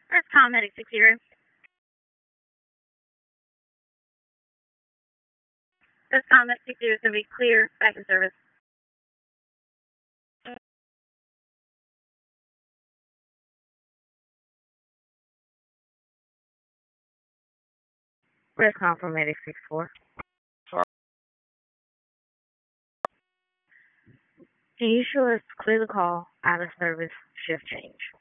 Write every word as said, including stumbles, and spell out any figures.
First call, Medic six zero. First call, Medic six zero is going to be clear, back in service. First call from Medic six four. Can you show us clear the call, out of service, shift change?